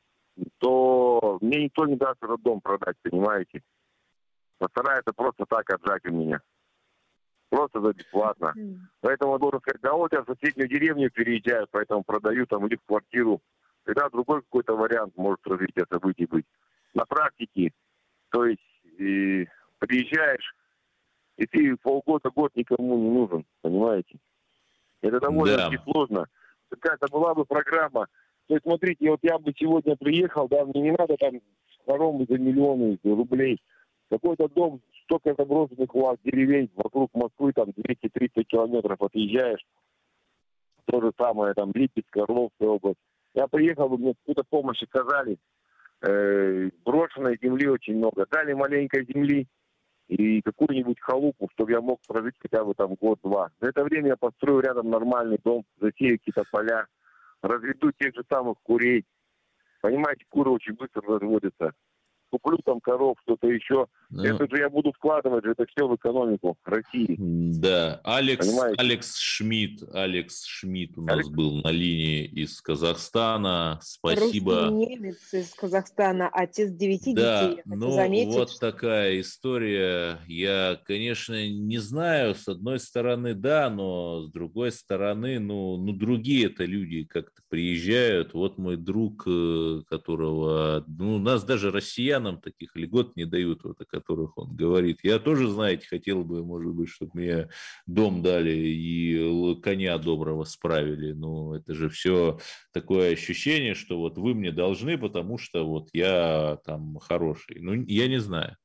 Speaker 7: то мне никто не даст роддом продать, понимаете? Постарается просто так отжать у меня. Просто за бесплатно. Mm. Поэтому я должен сказать, да вот я в соседнюю деревню переезжаю, поэтому продаю там или в квартиру. Тогда другой какой-то вариант может развития событий быть. На практике, то есть и приезжаешь, и ты полгода-год никому не нужен, понимаете? Это довольно да. сложно. Какая-то была бы программа. То есть, смотрите, вот я бы сегодня приехал, да, мне не надо там хоромы за миллионы рублей. Какой-то дом, столько заброшенных у вас деревень вокруг Москвы, там двести тридцать километров отъезжаешь. То же самое, там, Липецк, Орловская область. Я приехал, бы, мне какую-то помощь оказали. Э, брошенной земли очень много. Дали маленькой земли и какую-нибудь халупу, чтобы я мог прожить хотя бы там год-два. За это время я построю рядом нормальный дом, засею какие-то поля, разведу тех же самых курей. Понимаете, куры очень быстро разводятся. Куплю там коров, что-то еще. Ну, это же я буду вкладывать, это все в экономику России.
Speaker 2: Да, Алекс, Алекс Шмидт, Алекс Шмидт у нас Алекс? был на линии из Казахстана. Спасибо.
Speaker 5: Русский немец из Казахстана, отец девяти
Speaker 2: да,
Speaker 5: детей.
Speaker 2: Ну,
Speaker 5: заметить,
Speaker 2: вот
Speaker 5: что...
Speaker 2: такая история. Я, конечно, не знаю, с одной стороны, да, но с другой стороны, ну, ну другие-то люди как-то приезжают. Вот мой друг, которого, ну, у нас даже россиян нам таких льгот не дают, вот о которых он говорит. Я тоже, знаете, хотел бы, может быть, чтобы мне дом дали и коня доброго справили. Но это же все такое ощущение, что вот вы мне должны, потому что вот я там хороший. Ну, я не знаю.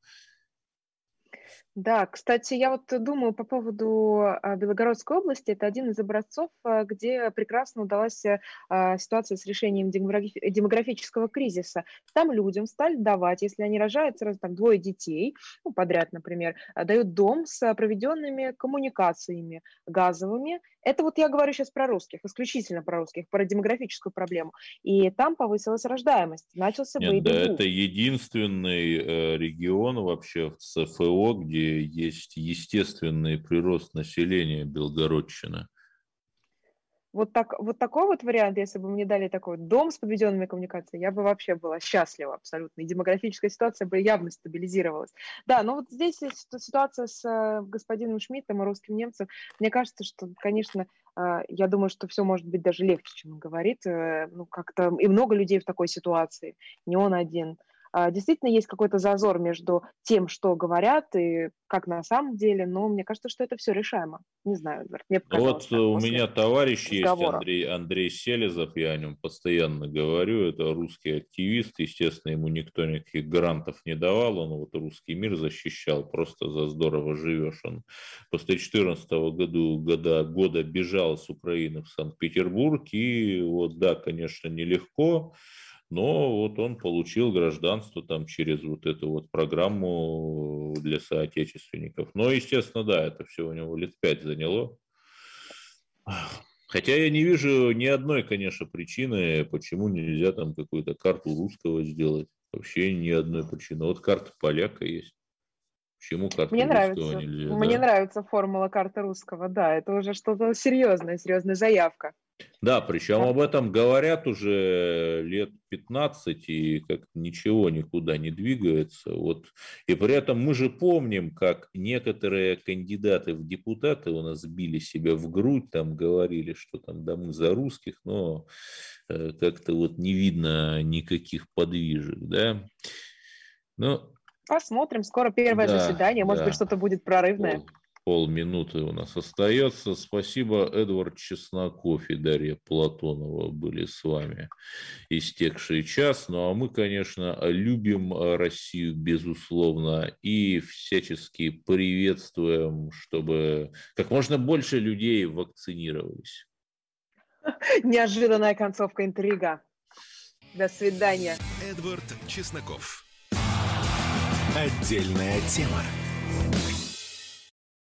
Speaker 5: Да, кстати, я вот думаю по поводу Белгородской области. Это один из образцов, где прекрасно удалась ситуация с решением демографического кризиса. Там людям стали давать, если они рожают сразу там двое детей, ну, подряд, например, дают дом с проведенными коммуникациями газовыми. Это вот я говорю сейчас про русских, исключительно про русских, про демографическую проблему. И там повысилась рождаемость, начался
Speaker 2: бэйби-бум. Да,
Speaker 5: бум.
Speaker 2: это единственный э, регион вообще в ЦФО, где есть естественный прирост населения, Белгородчина.
Speaker 5: Вот, так, вот такой вот вариант, если бы мне дали такой дом с подведенными коммуникациями, я бы вообще была счастлива абсолютно. И демографическая ситуация бы явно стабилизировалась. Да, но вот здесь ситуация с господином Шмидтом и русским немцем. Мне кажется, что, конечно, я думаю, что все может быть даже легче, чем он говорит. Ну, как-то и много людей в такой ситуации, не он один. действительно есть какой-то зазор между тем, что говорят, и как на самом деле, но мне кажется, что это все решаемо. Не знаю, Эдвард, мне показалось.
Speaker 2: Вот у меня товарищ
Speaker 5: разговора.
Speaker 2: есть, Андрей, Андрей Селезов, я о нем постоянно говорю, это русский активист, естественно, ему никто никаких грантов не давал, он вот русский мир защищал, просто за здорово живешь. Он после две тысячи четырнадцатого года, года, года бежал с Украины в Санкт-Петербург, и вот да, конечно, нелегко, но вот он получил гражданство там через вот эту вот программу для соотечественников. Но, естественно, да, это все у него лет пять заняло. Хотя я не вижу ни одной, конечно, причины, почему нельзя там какую-то карту русского сделать. Вообще ни одной причины. Вот карта поляка есть. Почему карту
Speaker 5: Мне
Speaker 2: русского
Speaker 5: нравится.
Speaker 2: нельзя?
Speaker 5: Мне
Speaker 2: да?
Speaker 5: нравится формула карты русского, да, это уже что-то серьезное, серьезная заявка.
Speaker 2: Да, причем об этом говорят уже лет пятнадцать, и как ничего никуда не двигается. Вот. И при этом мы же помним, как некоторые кандидаты в депутаты у нас били себя в грудь, там говорили, что там да мы за русских, но как-то вот не видно никаких подвижек, да. Но...
Speaker 5: Посмотрим, скоро первое
Speaker 2: да,
Speaker 5: заседание, может
Speaker 2: да.
Speaker 5: быть, что-то будет прорывное.
Speaker 2: Пол, полминуты у нас остается. Спасибо, Эдвард Чесноков и Дарья Платонова были с вами истекший час. Ну, а мы, конечно, любим Россию, безусловно, и всячески приветствуем, чтобы как можно больше людей вакцинировались.
Speaker 5: Неожиданная концовка, интрига. До свидания.
Speaker 1: Эдвард Чесноков. Отдельная тема.